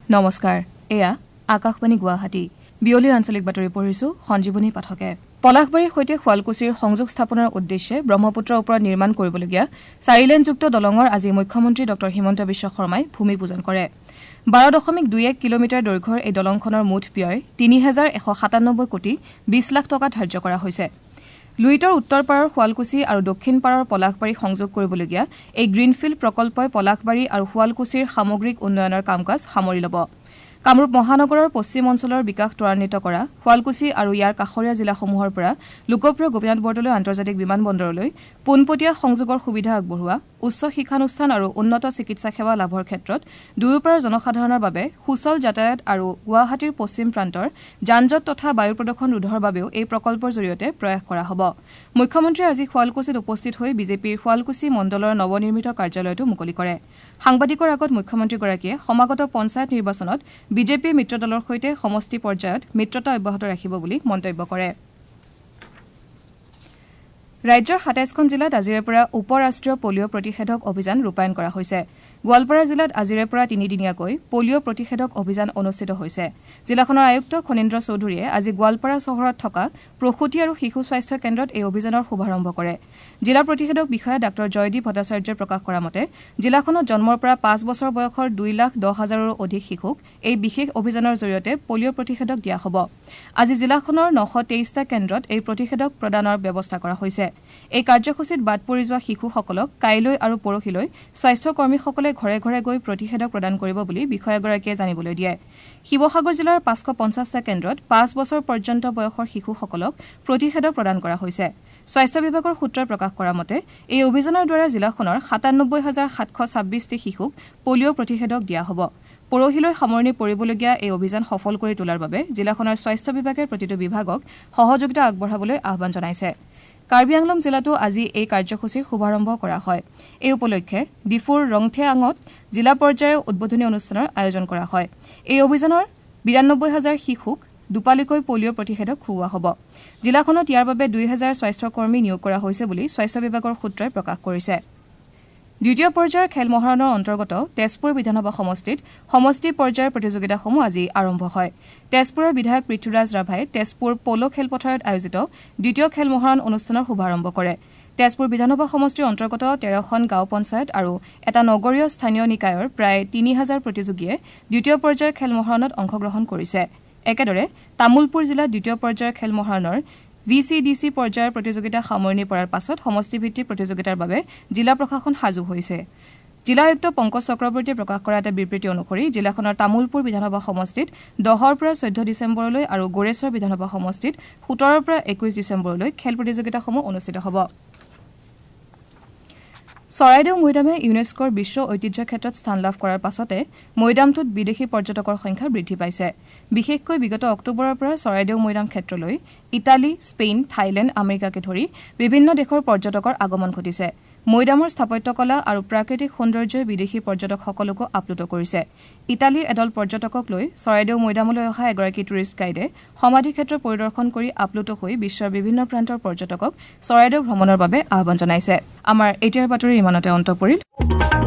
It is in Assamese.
নমস্কাৰ এয়া আকাশবাণী গুৱাহাটী বিয়লিৰ আঞ্চলিক বাতৰি পঢ়িছো সঞ্জীৱনী পাঠকে পলাশবাৰীৰ সৈতে শুৱালকুছিৰ সংযোগ স্থাপনৰ উদ্দেশ্যে ব্ৰহ্মপুত্ৰৰ ওপৰত নিৰ্মাণ কৰিবলগীয়া 4-লেনযুক্ত দলঙৰ আজি মুখ্যমন্ত্ৰী ডক্টৰ হিমন্ত বিশ্ব শৰ্মাই ভূমি পূজন কৰে 12.21 কিলোমিটাৰ দৈৰ্ঘ্যৰ এই দলংখনৰ মুঠ ব্যয় 3,197 কোটি 20 লাখ টকা ধাৰ্য কৰা হৈছে লুইটৰ উত্তৰ পাৰৰ শুৱালকুছি আৰু দক্ষিণ পাৰৰ পলাশবাৰী সংযোগ কৰিবলগীয়া এই গ্ৰীণফিল্ড প্ৰকল্পই পলাশবাৰী আৰু শুৱালকুছিৰ সামগ্ৰিক উন্নয়নৰ কামকাজ সামৰি ল'ব কামৰূপ মহানগৰৰ পশ্চিম অঞ্চলৰ বিকাশ ত্বৰান্বিত কৰা শুৱালকুছি আৰু ইয়াৰ কাষৰীয়া জিলাসমূহৰ পৰা লোকপ্ৰিয় গোপীনাথ বৰদলৈ আন্তৰ্জাতিক বিমানবন্দৰলৈ পোনপটীয়া সংযোগৰ সুবিধা আগবঢ়োৱা উচ্চ শিক্ষানুষ্ঠান আৰু উন্নত চিকিৎসা সেৱা লাভৰ ক্ষেত্ৰত দুয়োপাৰৰ জনসাধাৰণৰ বাবে সুচল যাতায়াত আৰু গুৱাহাটীৰ পশ্চিম প্ৰান্তৰ যানজঁট তথা বায়ু প্ৰদূষণ ৰোধৰ বাবেও এই প্ৰকল্পৰ জৰিয়তে প্ৰয়াস কৰা হ'ব মুখ্যমন্ত্ৰীয়ে আজি শুৱালকুছিত উপস্থিত হৈ বিজেপিৰ শুৱালকুছি মণ্ডলৰ নৱনিৰ্মিত কাৰ্যালয়টো মুকলি কৰে সাংবাদিকৰ আগত মুখ্যমন্ত্ৰীগৰাকীয়ে সমাগত পঞ্চায়ত নিৰ্বাচনত বিজেপি মিত্ৰ দলৰ সৈতে সমষ্টি পৰ্যায়ত মিত্ৰতা অব্যাহত ৰাখিব বুলি মন্তব্য কৰে ৰাজ্যৰ 27খন জিলাত আজিৰে পৰা উপৰাষ্ট্ৰীয় পলিঅ' প্ৰতিষেধক অভিযান ৰূপায়ণ কৰা হৈছে গোৱালপাৰা জিলাত আজিৰে পৰা 3-দিনীয়াকৈ পলিঅ' প্ৰতিষেধক অভিযান অনুষ্ঠিত হৈছে জিলাখনৰ আয়ুক্ত খনীন্দ্ৰ চৌধুৰীয়ে আজি গোৱালপাৰা চহৰত থকা প্ৰসূতি আৰু শিশু স্বাস্থ্য কেন্দ্ৰত এই অভিযানৰ শুভাৰম্ভ কৰে জিলা প্ৰতিষেধক বিষয়া ডাক্তৰ জয়দীপ ভট্টাচাৰ্যই প্ৰকাশ কৰা মতে জিলাখনত জন্মৰ পৰা 5 বছৰ বয়সৰ 2,10,000ৰো অধিক শিশুক এই বিশেষ অভিযানৰ জৰিয়তে পলিঅ' প্ৰতিষেধক দিয়া হ'ব আজি জিলাখনৰ 923টা কেন্দ্ৰত এই প্ৰতিষেধক প্ৰদানৰ ব্যৱস্থা কৰা হৈছে এই কাৰ্যসূচীত বাদ পৰি যোৱা শিশুসকলক কাইলৈ আৰু পৰহিলৈ স্বাস্থ্য কৰ্মীসকলে ঘৰে ঘৰে গৈ প্ৰতিষেধক প্ৰদান কৰিব বুলি বিষয়াগৰাকীয়ে জানিবলৈ দিয়ে শিৱসাগৰ জিলাৰ 550টা কেন্দ্ৰত 5 বছৰ পৰ্যন্ত বয়সৰ শিশুসকলক প্ৰতিষেধক প্ৰদান কৰা হৈছে স্বাস্থ্য বিভাগৰ সূত্ৰই প্ৰকাশ কৰা মতে এই অভিযানৰ দ্বাৰা জিলাখনৰ 97,726টি শিশুক পলিঅ' প্ৰতিষেধক দিয়া হ'ব পৰহিলৈ সামৰণি পৰিবলগীয়া এই অভিযান সফল কৰি তোলাৰ বাবে জিলাখনৰ স্বাস্থ্য বিভাগে প্ৰতিটো বিভাগক সহযোগিতা আগবঢ়াবলৈ আহ্বান জনাইছে কাৰ্বি আংলং জিলাতো আজি এই কাৰ্যসূচীৰ শুভাৰম্ভ কৰা হয় এই উপলক্ষে ডিফুৰ ৰংথেআঙত জিলা পৰ্যায়ৰ উদ্বোধনী অনুষ্ঠানৰ আয়োজন কৰা হয় এই অভিযানৰ 92,000 শিশুক দুপালিকৈ পলিঅ' প্ৰতিষেধক খুওৱা হ'ব জিলাখনত ইয়াৰ বাবে 2,000 স্বাস্থ্যকৰ্মী নিয়োগ কৰা হৈছে বুলি স্বাস্থ্য বিভাগৰ সূত্ৰই প্ৰকাশ কৰিছে দ্বিতীয় পৰ্যায়ৰ খেল মহাৰণৰ অন্তৰ্গত তেজপুৰ বিধানসভা সমষ্টিত সমষ্টি পৰ্যায়ৰ প্ৰতিযোগিতাসমূহ আজি আৰম্ভ হয় তেজপুৰৰ বিধায়ক পৃথ্বীৰাজ ৰাভাই তেজপুৰ প'ল' খেলপথাৰত আয়োজিত দ্বিতীয় খেল মহাৰণ অনুষ্ঠানৰ শুভাৰম্ভ কৰে তেজপুৰ বিধানসভা সমষ্টিৰ অন্তৰ্গত 13খন গাঁও পঞ্চায়ত আৰু এটা নগৰীয় স্থানীয় নিকায়ৰ প্ৰায় 3,000 প্ৰতিযোগীয়ে দ্বিতীয় পৰ্যায়ৰ খেল মহাৰণত অংশগ্ৰহণ কৰিছে একেদৰে তামুলপুৰ জিলাত দ্বিতীয় পৰ্যায়ৰ খেল মহাৰণৰ VCDC পৰ্যায়ৰ প্ৰতিযোগিতা সামৰণি পৰাৰ পাছত সমষ্টিভিত্তিক প্ৰতিযোগিতাৰ বাবে জিলা প্ৰশাসন সাজু হৈছে জিলা আয়ুক্ত পংকজ চক্ৰৱৰ্তীয়ে প্ৰকাশ কৰা এটা বিবৃতি অনুসৰি জিলাখনৰ তামুলপুৰ বিধানসভা সমষ্টিত 10ৰ পৰা 14 ডিচেম্বৰলৈ আৰু গোৰেশ্বৰ বিধানসভা সমষ্টিত 17ৰ পৰা 21 ডিচেম্বৰলৈ খেল প্ৰতিযোগিতাসমূহ অনুষ্ঠিত হ'ব চৰাইদেউ মৈদামে ইউনেস্কোৰ বিশ্ব ঐতিহ্য ক্ষেত্ৰত স্থান লাভ কৰাৰ পাছতে মৈদামটোত বিদেশী পৰ্যটকৰ সংখ্যা বৃদ্ধি পাইছে বিশেষকৈ বিগত অক্টোবৰৰ পৰা চৰাইদেউ মৈদাম ক্ষেত্ৰলৈ ইটালী স্পেইন থাইলেণ্ড আমেৰিকাকে ধৰি বিভিন্ন দেশৰ পৰ্যটকৰ আগমন ঘটিছে মৈদামৰ স্থাপত্যকলা আৰু প্ৰাকৃতিক সৌন্দৰ্যই বিদেশী পৰ্যটকসকলকো আপ্লুত কৰিছে ইটালীৰ এদল পৰ্যটকক লৈ চৰাইদেউ মৈদামলৈ অহা এগৰাকী টুৰিষ্ট গাইডে সমাধি ক্ষেত্ৰ পৰিদৰ্শন কৰি আপ্লুত হৈ বিশ্বৰ বিভিন্ন প্ৰান্তৰ পৰ্যটকক চৰাইদেউ ভ্ৰমণৰ বাবে আহ্বান জনাইছে আমাৰ এতিয়াৰ বাতৰি ইমানতে অন্ত পৰিল